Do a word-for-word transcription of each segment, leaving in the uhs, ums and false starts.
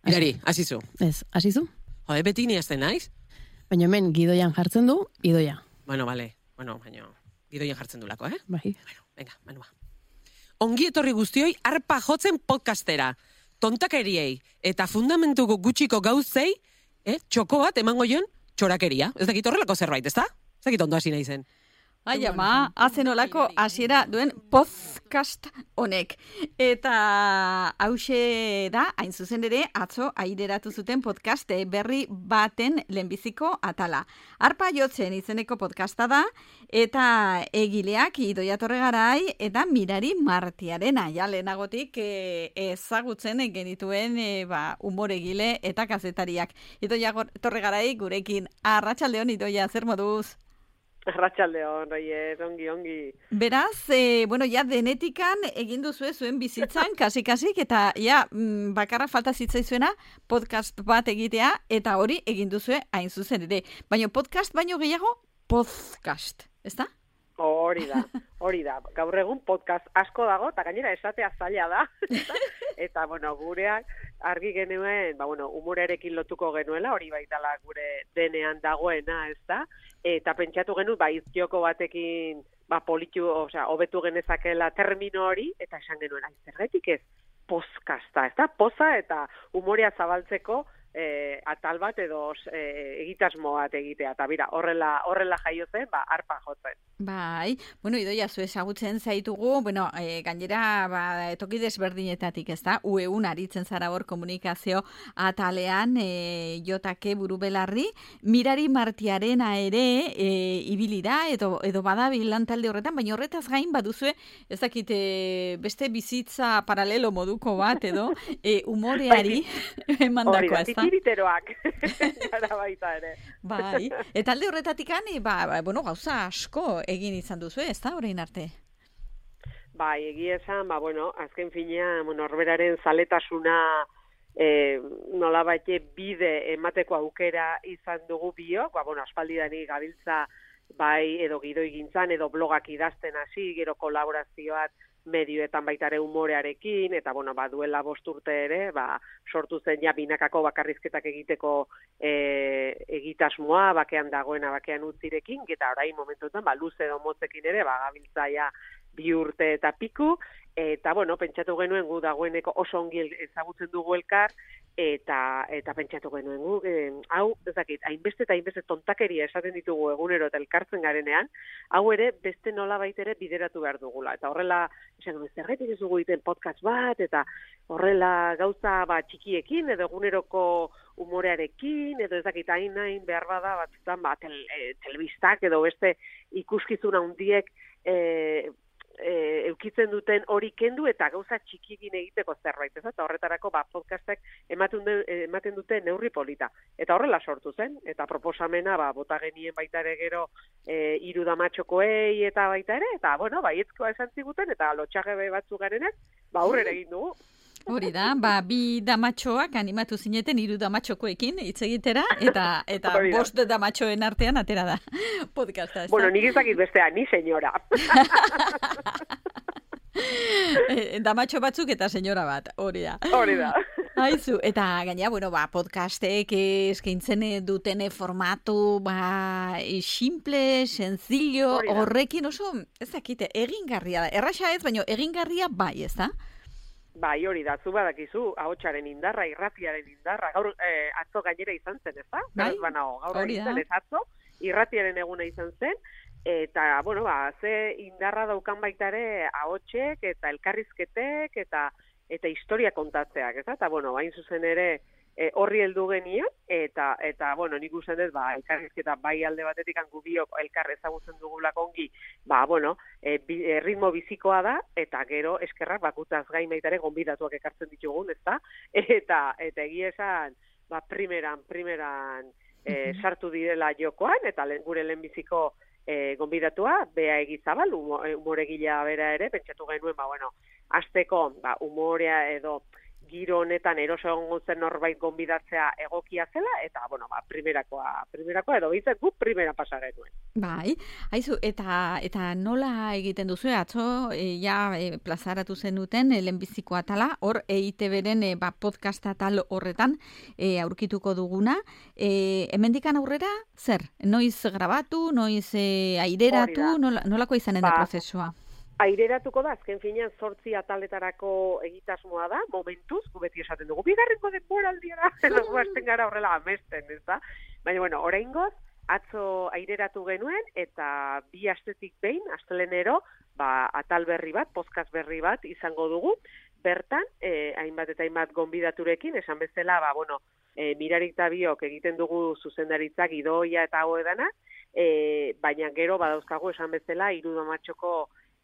Mirari, hasizu. Ez, hasizu? Jode, beti ni hasten naiz? Baina hemen gidoian jartzen du, idoia. Bueno, vale. Bueno, baina gidoian jartzen du lako, eh? Bai. Bueno, venga, manua. Ongi etorri guztioi arpa jotzen podcastera. Tontakeriei eta fundamentuko gutxiko gauzei, eh, txoko bat emango jon txorakeria. Ez dakit horrelako zerbait, ezta? Ez dakit ondo hasi nahi zen. Ai, ama, hazen olako hasiera duen podcast honek. Eta hause da, hain zuzen ere, atzo aireratu zuten podcast berri baten lehenbiziko atala. Arpa jotzen izeneko podcasta da, eta egileak Idoia Torregarai eta Mirari Martiarena. Ja, lehenagotik e, ezagutzen genituen e, ba, umoregile eta kazetariak. Idoia Torregarai gurekin. Arratsaldeon, Idoia, zer moduz? Arratsaldeon, Roier, ongi, ongi. Beraz, eh, bueno, ja denetikan egin duzue zuen bizitzan, kasi-kasik, eta ja, mm, bakarra falta zitzaizuena podcast bat egitea, eta hori egin duzue hain zuzen ere. Baina podcast baino gehiago, podcast, ezta? Hori da, hori da. Gaur egun podcast asko dago, eta gainera esatea zaila da. Eta, bueno, gureak argi genuen, ba, bueno, humorearekin lotuko genuela, hori baitala gure denean dagoena, ez da? Eta pentsatu genuen, ba, izkioko batekin, ba, politu, osea, hobetu genezakela termino hori, eta esan genuen, ai, zergatik ez, podcasta, ez da? Poza eta humorea zabaltzeko, E, atal bat edo e, egitasmo bat egitea, eta bira, horrela, horrela jaio zen, ba, arpa jotzen. Bai, bueno, Idoia, zu ezagutzen zaitugu, bueno, e, gainera, ba, toki desberdinetatik, ez da, U E un aritzen zara hor komunikazio atalean, e, jotake buru belarri, Mirari Martiarena ere, e, ibili da, edo, edo badabil lan talde horretan, baina horretaz gain baduzue, ez dakit, e, beste bizitza paralelo moduko bat, edo, e, umoreari emandakoa, ez da? Tiriteroak, gara baita ere. Bai, eta alde horretatik ani, ba, ba, bueno, gauza asko egin izan duzu, ez da, orain arte? Bai, egia esan, ba, bueno, azken finean, bueno, norberaren zaletasuna e, nola baite bide emateko aukera izan dugu biok, ba, bueno, aspaldidani gabiltza, bai, edo gidoi gintzan, edo blogak idazten hasi, gero kolaborazioak, medioetan baitare humorearekin, eta, bueno, ba, duela bost urte ere, ba, sortu zen ja binakako bakarrizketak egiteko e, egitasmoa, bakean dagoena, bakean utzirekin, eta orain momentuetan, ba, luze edo motzekin ere, ba, gabiltzaia bi urte eta piku, eta, bueno, pentsatu genuen gu dagoeneko oso ongi ezagutzen dugu elkar, eta eta pentsatu genuen gu, e, hau, ez dakit, hainbeste eta hainbeste tontakeria esaten ditugu egunero eta elkartzen garenean, hau ere beste nola baitere bideratu behar dugula. Eta horrela, esan genuen, zerretik ez dugu egiten podcast bat, eta horrela gauza ba, txikiekin, edo eguneroko umorearekin, edo ez dakit, hain hain behar bada, batzutan, ba, tel, e, telebistak, edo beste ikuskizuna hundiek, e, E, eukitzen duten hori kendu eta gauza txikiekin egiteko zerbait, ez eta horretarako ba, podcastek ematen, de, ematen dute neurri polita. Eta horrela sortu zen, eta proposamena ba, bota genien baita ere gero e, hiru damatxokoei eta baita ere, eta bueno, baiezkoa esan ziguten, eta lotxagebe batzu garenek, ba aurrera egin dugu. Hori da, ba, bi damatxoak animatu zineten hiru damatxokoekin hitz egitera, eta eta bost damatxoen artean atera da podcasta. Ez bueno, nik ezakit bestea, ni senyora. Damatxo batzuk eta senyora bat, hori da. Hori da. Aizu, eta gaina, bueno, ba, podcastek eskaintzen duten formatu, ba, simple, sencillo, horrekin oso, ez dakite, egingarria da. Erraxa ez, baina egingarria bai, ez da? Bai, hori da, zu badakizu, ahotsaren indarra, irratiaren indarra, gaur eh, atzo gainera izan zen, ez da? Bai, banago, gaur hori da. Ez atzo, irratiaren eguna izan zen, eta, bueno, ba, ze indarra daukan baitare ahotsek, eta elkarrizketek, eta eta historia kontatzeak, ez da? Eta, bueno, hain zuzen ere, e, horri heldu genian, eta, eta bueno, nik usten dut, ba, elkarrizketa bai alde batetik hangu biok elkar ezagutzen dugulak ongi, ba, bueno, e, bi, e, ritmo bizikoa da, eta gero eskerrak bakutaz gain baitare gonbidatuak ekartzen ditugun, ez da? Eta, eta egia esan, ba, primeran, primeran e, sartu direla jokoan, eta le, gure lehenbiziko e, gonbidatua, Bea Egizabal, humoregilea bera ere, pentsatu genuen, ba, bueno, azteko, ba, humorea edo giro honetan eroso egongo zen norbait gonbidatzea egokia zela, eta, bueno, ba, primerakoa, primerakoa, edo bizet gu primera pasa genuen. Bai, haizu, eta, eta nola egiten duzu, atzo, e, ja, e, plazaratu zenuten, e, lehenbiziko atala, hor, E I Te Beren e, ba, podcast atal horretan e, aurkituko duguna. E, hemendikan aurrera, zer? Noiz grabatu, noiz e, aireratu, nola, nolako izanen da ba, prozesua? Aireratuko da, azken finean zortzi ataletarako egitasmoa da, momentuz, gu beti esaten dugu, bigarrengo denboraldiara, edo guazten gara horrela amesten, ez da? Baina, bueno, oraingoz, atzo aireratu genuen, eta bi astetik behin, astelenero, ba, atal berri bat, podcast berri bat izango dugu, bertan, eh, hainbat eta hainbat gonbidaturekin, esan bezala, ba, bueno, eh, Mirarik eta biok egiten dugu zuzendaritzak idoia eta hau edana, eh, baina gero badauzkagu esan bezala, irudomatxoko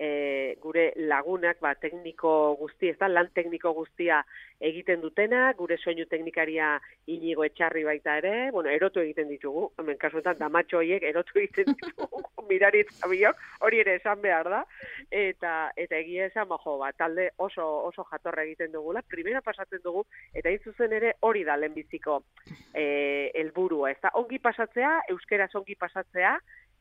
E, gure lagunak, ba, tekniko guzti, ez da, lan tekniko guztia egiten dutena, gure soinu teknikaria Inigo Etxarri baita ere, bueno, erotu egiten ditugu, hemen kasuetan damatxo horiek erotu egiten ditugu, Mirarit zabiok, hori ere esan behar da, eta eta egia esan, bajo, ba, talde oso oso jatorra egiten dugula, primera pasatzen dugu, eta hain zuzen ere hori da lehenbiziko e, helburua, ez da, ongi pasatzea, euskeraz ongi pasatzea,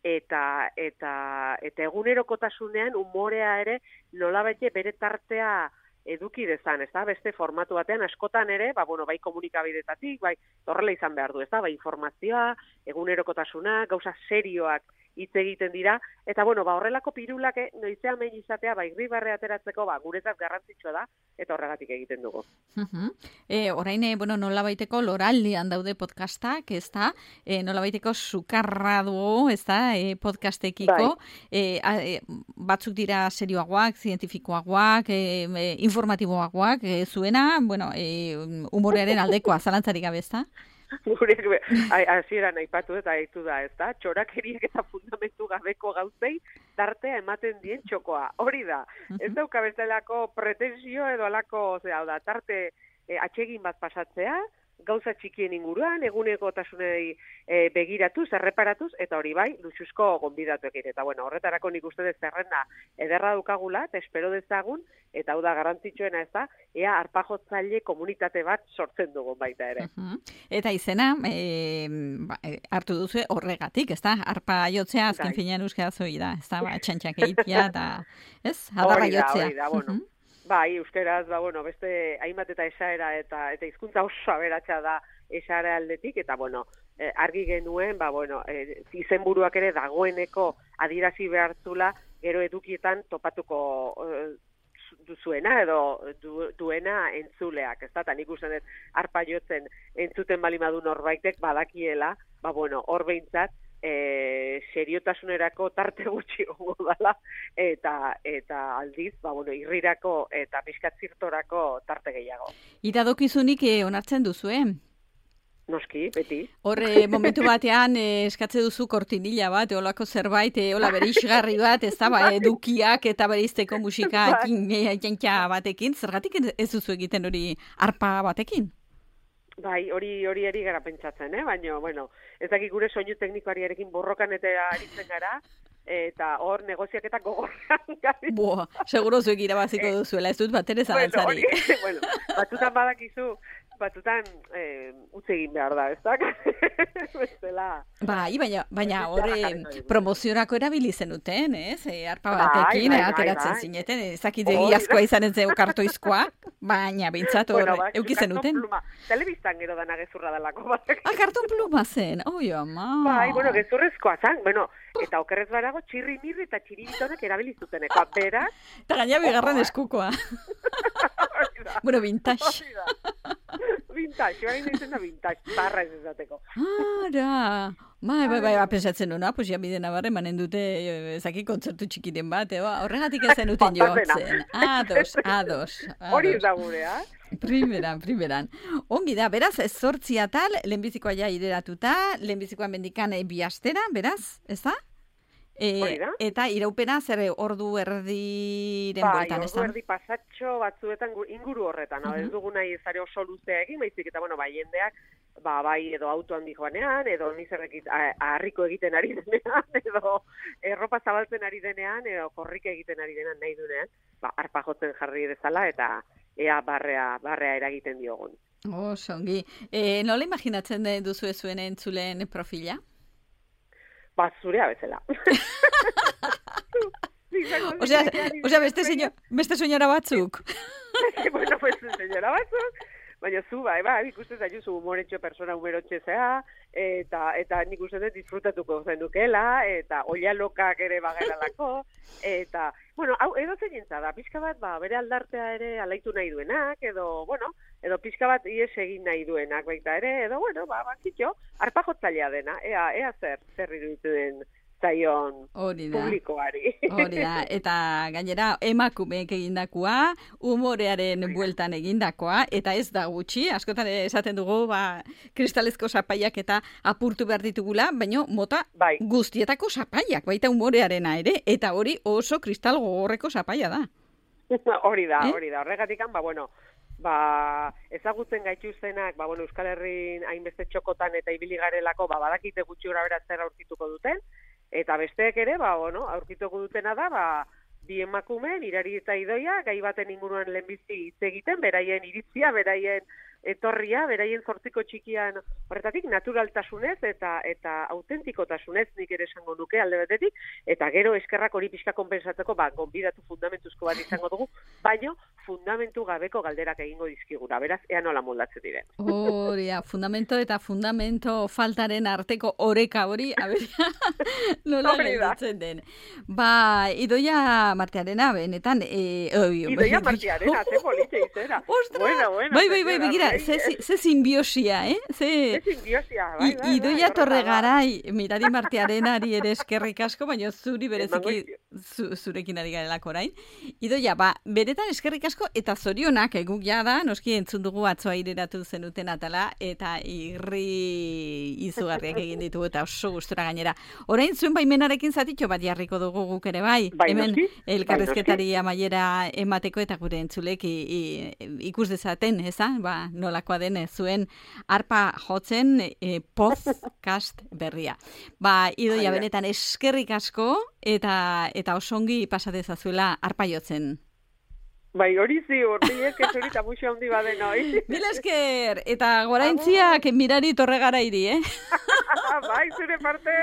eta eta eta egunerokotasunean umorea ere nolabait bere tartea eduki dezan, ezta? Beste formatu batean askotan ere, ba bueno, bai komunikabidetatik, bai horrela izan behar du, ezta? Bai informazioa, egunerokotasuna, gauza serioak hitz egiten dira, eta bueno, ba horrelako pirulak noizean behin izatea, ba irribarre ateratzeko, ba guretzat garrantzitsua da, eta horregatik egiten dugu. Uh-huh. E, orain, e, bueno, nolabaiteko loraldian daude podcastak, ez da? E, nolabaiteko sukarra dugu, ez da, e, podcastekiko. Bai. E, a, e, batzuk dira serioagoak, zientifikoagoak, e, e, informatiboagoak, e, zuena, bueno, e, humorearen aldekoa, zalantzarik gabe, ez da? Gure, hasieran aipatu eta aitu da, ez da? Txorakeriak eta fundamentu gabeko gauzei tartea ematen dien txokoa. Hori da. Ez dauka bestelako pretensio edo alako, ozera, da, tarte e, atsegin bat pasatzea, gauza txikien inguruan, egunekotasunei e, begiratuz, erreparatuz, eta hori bai, luxuzko gonbidatuekin. Eta bueno, horretarako nik uste dez zerrenda ederra dukagula, eta espero dezagun, eta hau da garrantzitsuena ez da, ea arpajotzaile komunitate bat sortzen dugun baita ere. Uh-huh. Eta izena, e, ba, hartu duzu horregatik, ez da? Arpa jotzea azken finean euskara zoi da, ez da? Ba, txantxak egitea, eta, ez? Adarra jotzea. Hori da, bueno. Uh-huh. Bai, euskeraz, ba, bueno, beste hainbat eta esaera eta eta hizkuntza oso aberatsa da esara aldetik, eta, bueno, eh, argi genuen, ba, bueno, eh, izenburuak ere dagoeneko adierazi behartzula, gero edukietan topatuko eh, duzuena edo du, duena entzuleak, ez da, eta nik uste dut arpa jotzen entzuten balimadu norbaitek badakiela, ba, bueno, hor behintzat, E, seriotasunerako tarte gutxi gongo dala, eta eta aldiz, ba, bueno, irrirako eta pixkat zirtorako tarte gehiago. Iradokizunik eh, onartzen duzu, eh? Noski, beti. Horre, momentu batean eh, eskatze duzu kortinilla bat, eolako zerbait, eola bereizgarri bat, ez da, ba, edukiak eta bereizteko musika jantxa batekin, zergatik ez duzu egiten hori arpa batekin? Bai, hori hori eri gara pentsatzen, eh? Baina, bueno, ez dakik gure soinu teknikoariarekin borrokan eta aritzen gara, eta hor negoziak eta gogorran gari. Boa, seguro zuek irabaziko duzuela, ez dut bat ere zalantzari. Bueno, bueno, batutan badakizu, batutan eh, utze egin behar da, ez da? Bestela. Bai, baina, baina horre promoziorako erabili zenuten, ez? E, arpa batekin, bai, bai, ateratzen bai, bai. Zineten, ezakit egiazkoa izan ez kartoizkoa, baina bintzat hor bueno, bai, euki zenuten. Telebistan gero dana gezurra dalako batek. Ah, karton pluma zen, oi ama. Bai, bueno, gezurrezkoa zen, bueno, eta okerrez barago txirri mirri eta txiribitonek erabili zuteneko, beraz. Eta gaina bigarren eskukoa. Bueno, vintage. Vintage, baina izan da vintage, barra ez ezateko. Ara, bai, bai, bai, pensatzen nuna, pues ya bide nabarre manen dute, ezaki kontzertu txikiren bat, eba, horregatik ez zenuten jotzen. Ados, ados. Hori ez da gurea. Primeran, primeran. Ongi da, beraz, ez zortzi atal, lehenbizikoa ja ideratuta, lehenbizikoa mendikan bi astera, beraz, ez da? E, eta iraupena zer ordu erdiren bai, bueltan, ez da? Bai, ordu erdi pasatxo batzuetan inguru horretan, uh-huh. Ez dugu nahi ezare oso luzea egin, baizik eta, bueno, bai, jendeak, ba, bai, edo autoan dijoanean, edo nizerrekit harriko egiten ari denean, edo erropa zabaltzen ari denean, edo korrike egiten ari denean nahi dunean, ba, arpa jotzen jarri dezala, eta ea barrea, barrea eragiten diogun. Oh, songi. E, nola imaginatzen duzu zuen entzuleen profila? Ba, zurea bezala. Osea, osea beste señor, beste señora batzuk. Bueno, pues señora batzuk. Baina zu, bai, bai, ikusten zaitu umoretxo persona umerotxe zea, eta, eta nik uste dut disfrutatuko zenukela, eta oia lokak ere bageralako, eta, bueno, hau, edo zeintza da, pixka bat, ba, bere aldartea ere alaitu nahi duenak, edo, bueno, edo pixka bat ies egin nahi duenak baita ere, edo, bueno, ba, bakitxo, arpa jotzailea dena, ea, ea zer, zer iruditu den zaion publikoari. Hori da, eta gainera emakumeek egindakoa, umorearen bueltan egindakoa, eta ez da gutxi, askotan esaten dugu, ba, kristalezko zapaiak eta apurtu behar ditugula, baina mota bai. Guztietako zapaiak, baita umorearena ere, eta hori oso kristal gogorreko zapaia da. Hori da, eh? hori da, horregatikan, ba, bueno, ba, ezagutzen gaituztenak, ba, bueno, Euskal Herrin hainbeste txokotan eta ibili garelako, ba, badakite gutxi gora bera zer aurkituko duten, eta besteek ere, ba, bueno, aurkituko dutena da, ba, bi emakume, Mirari eta Idoia, gai baten inguruan lehenbizi hitz egiten, beraien iritzia, beraien etorria, beraien zortziko txikian horretatik, naturaltasunez eta eta autentikotasunez nik ere esango nuke alde batetik, eta gero eskerrak hori pixka konpensatzeko, ba, gonbidatu fundamentuzko bat izango dugu, baino fundamentu gabeko galderak egingo dizkigura, beraz, ea nola moldatzen diren. Hori, fundamento eta fundamento faltaren arteko oreka hori, a ber, nola gelditzen den. Ba, Idoia Martearena, benetan, e, oi, Idoia Martearena, ze politxe izera. Ostra! Bueno, bueno, bai, bai, bai, begira, ze, ze simbiosia, eh? Ze, ze simbiosia, bai, bai, bai. Idoia Torregarai, Mirari Martearenari ere eskerrik asko, baina zuri bereziki zu, zurekin ari garelako orain. Idoia, ba, beretan eskerrik asko, eta zorionak, eguk ja da, noski entzun dugu atzoa ireratu zenuten atala, eta irri izugarriak egin ditugu, eta oso gustura gainera. Orain zuen baimenarekin zatitxo bat jarriko dugu guk ere bai. Bai, hemen noski, elkarrezketari amaiera emateko eta gure entzulek i, i, ikus dezaten, eza? Ba, nolakoa den zuen arpa jotzen e, podcast berria. Ba, Idoia benetan eskerrik asko eta eta osongi pasadezazuela arpa jotzen. Bai, hori ziur, bilek ez hori eta muxo handi baden hoi. Mila esker, eta goraintziak Mirari Torregarairi, eh? Bai, zure parte.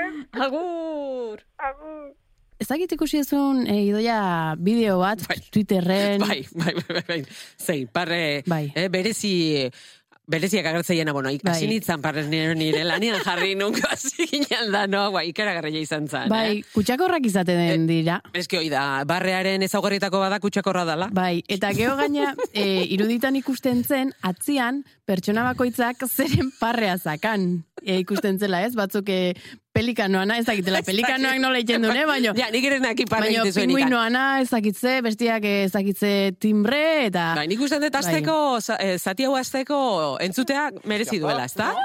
Agur! Agur! Ezagit ikusi ezun e, Idoia bideo bat, bai. Twitterren. Bai, bai, bai, bai. Zein, parre, bai. eh, berezi... Bereziak agertzeiena, bueno, ikasi bai. Nitzan parrez nire, nire lanian jarri nunko hasi ginen da, no? Ba, ikaragarria izan zan, bai, eh? kutsakorrak izaten dira. Ez ki hoi da, barrearen ezaugarritako bada kutsakorra dala. Bai, eta geho gaina, e, iruditan ikusten zen, atzian, pertsona bakoitzak zeren parrea zakan. E, ikusten zela, ez? Batzuk e, pelikanoana, ez dakitela, pelikanoak nola iten dune, baino... Ja, nik ere naki parre egite zuen ikan. Baino pingüinoana ez dakitze, bestiak ez dakitze timbre, eta... Bai, nik usten dut azteko, bai. Zati hau azteko entzutea merezi duela, ez da?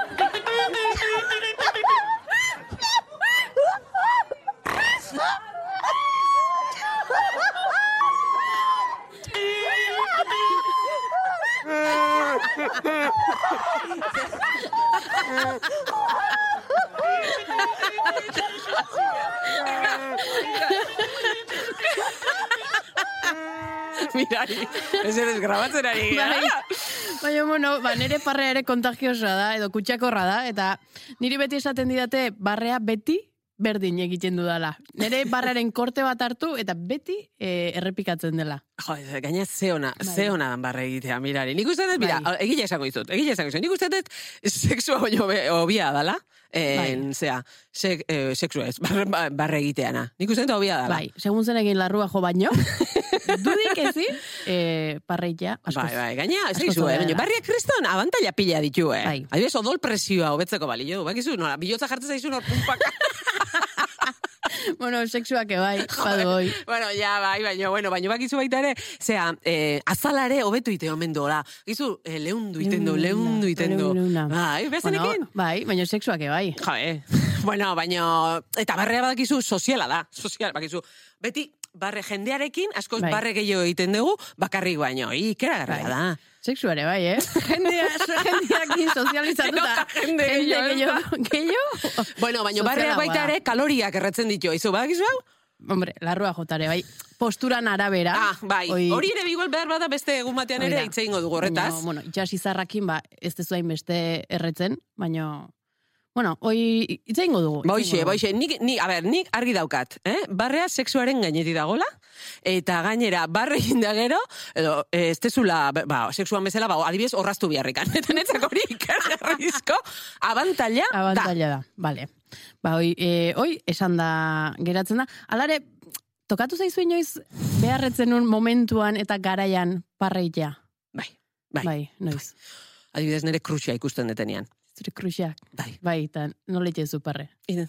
Mirari, ez eres grabatzen ari gara. Baina, bueno, ba, nire parrea ere kontagiosa da, edo kutsakorra da, eta niri beti esaten didate barrea beti berdin egiten dudala. Nire barrearen korte bat hartu, eta beti e, errepikatzen dela. Jo, gaina ze ona, bai. Ze ona dan barre egitea, Mirari. Nik uste dut, mira, bai. Egile esango izut, egile esango izut. Nik uste dut, sexua baino obia dala, en, bai. Zea, se, eh, sexua ez, barre, barre egiteana. Nik uste dut obia dala. Bai, segun zen egin larrua jo baino, dudik ezin, eh, parreitea, askoz. Bai, bai, gaina, ez egizu, eh, baina barriak kriston abantaila pila ditu, eh. Bai. Adibes, odol presioa hobetzeko balio, bakizu, nola, bilotza jartzen zaizu nor pumpaka. Bueno, sexuak bai, badu hoi. Bueno, ja, bai, baina, bueno, baina bakizu baita ere, zera, eh, azalare hobetu ite omen dola. Gizu, eh, lehundu iten du, lehundu iten du. Bai, bezanekin? Bueno, bai, baina sexuak bai. Jo, eh. Bueno, baina, eta barrea badakizu soziala da, sozial, bakizu. Beti, barre jendearekin, askoz bai. Barre gehiago egiten dugu, bakarrik baino, ikeragarria bai. Da. Sexuare bai, eh? Jendea, jendeakin sozializatuta. Jende gehiago. Bueno, baina barreak baita ere kaloriak erretzen ditu, izu, badakizu hau? Hombre, larrua jotare, bai. posturan arabera. Ah, bai, Oi- hori ere igual behar bada beste egun batean Hori ere da. hitz egingo dugu horretaz. Baina, bueno, itxas izarrakin, ba, ez tezu hain beste erretzen, baina, bueno, hoi hitz egingo dugu. hitz Boixe, egingo dugu. boixe, nik, nik, a ber, nik argi daukat, eh? Barrea sexuaren gainetik dagola, eta gainera, barre egin da gero, edo, eh, ez tezula, ba, sexuan bezala, ba, adibidez, horraztu biharrikan. Eta netzak hori ikargarrizko abantaila da. Abantaila da, bale. Ba, hoi, e, hoi, esan da, geratzen da. Alare, tokatu zaizu inoiz beharretzen un momentuan eta garaian parreitea. Bai, bai, Bai, noiz. adibidez nire kruxia ikusten detenean. Zure kruxak. Bai. Bai, eta nola itxezu parre. Bai,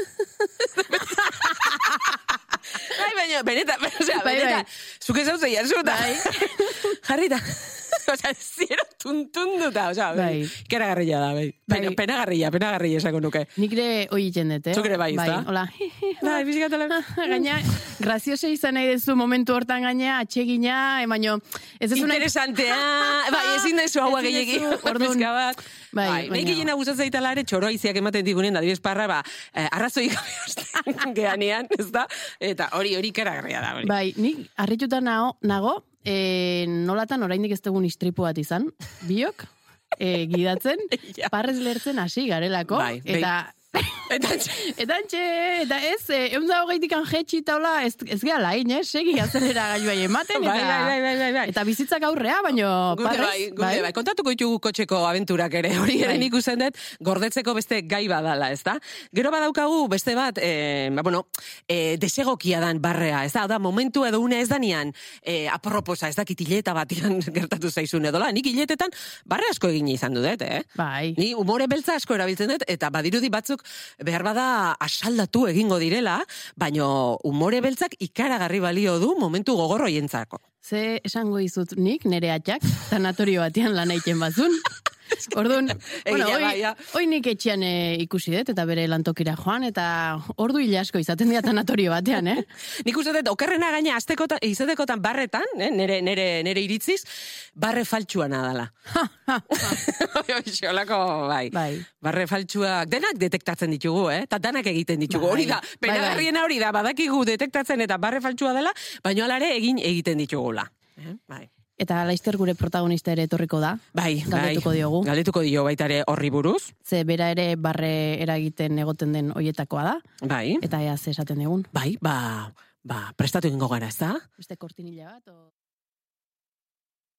baina, beneta, osea, Bai, beneta, bai. zuke zauze jazu, eta Bai. jarrita, osea, ziero tuntunduta, osea, bai, Bai. ikaragarria da, bai. Pena, Bai. penagarria, penagarria esako nuke. Nik ere hoi iten dut, eh? Zuk ere bai, ezta? Hola. Bai, bizikatela. Gaina, graziosa izan nahi dezu momentu hortan gaina, atsegina, e, baino, ez ez nahi... Interesantea, bai, ezin dezu haua Ezin gehiagi, dezu, orduan. pizka bat. Bai, Bai, nahi baina- gehiena gustatzen zaitala ere txoroa iziak ematen digunen, adibidez parra, ba, eh, arrazoi gabe osten geanean, ez da? Eta hori, hori ikaragarria da, hori. Bai, nik harrituta nago, nago e, nolatan oraindik ez dugun istripu bat izan, biok, e, gidatzen, Ja. parrez lertzen hasi garelako, Bai, bai. eta... Eta, Eta antxe, eta ez, eh, egun da hogeitik anjetxi eta hola, ez, ez gehala, hain, eh, segi azelera gailuai ematen, eta, Bai, bai, bai, bai, bai, bai. eta bizitzak aurrea, baino Gure parrez, bai, gure bai. Kontatuko ditugu kotxeko abenturak ere, hori ere Bai. nik usten dut, gordetzeko beste gai badala, ez da? Gero badaukagu beste bat, eh, ba, bueno, eh, desegokia dan barrea, ez da? Da, momentu edo une ez danian, eh, aproposa, ez dakit hileta batian gertatu zaizun edola, nik hiletetan barre asko egin izan dut, eh? Bai, Ni umore beltza asko erabiltzen dut, eta badirudi batzuk behar bada asaldatu egingo direla, baino umore beltzak ikaragarri balio du momentu gogorroientzako. ze esango izut nik, nere atxak, tanatorio batean lan egiten bazun. Orduan, bueno, Egia hoi, bai, ja. hoi nik etxean eh, ikusi dut, eta bere lantokira joan, eta ordu hil asko izaten dira tanatorio batean, eh? Nik uste dut, okerrena gaina aztekotan, izatekotan barretan, eh, nere, nere, nere iritziz, barre faltsuana dala. Xolako, bai. Bai. Barre faltsuak, denak detektatzen ditugu, eh? Ta danak egiten ditugu. Bai. Hori da, Bai, bai. penagarriena hori da, badakigu detektatzen eta barre faltsua dela, baino alare egin egiten ditugula. Eh? Bai. Eta laizter gure protagonista ere etorriko da. Bai, Galdetuko bai. diogu. Galdetuko dio baita ere horri buruz. Ze bera ere barre eragiten egoten den hoietakoa da. Bai. Eta ea ze esaten digun. Bai, ba, ba, prestatu egingo gara, ez da? Beste kortinilla bat, o...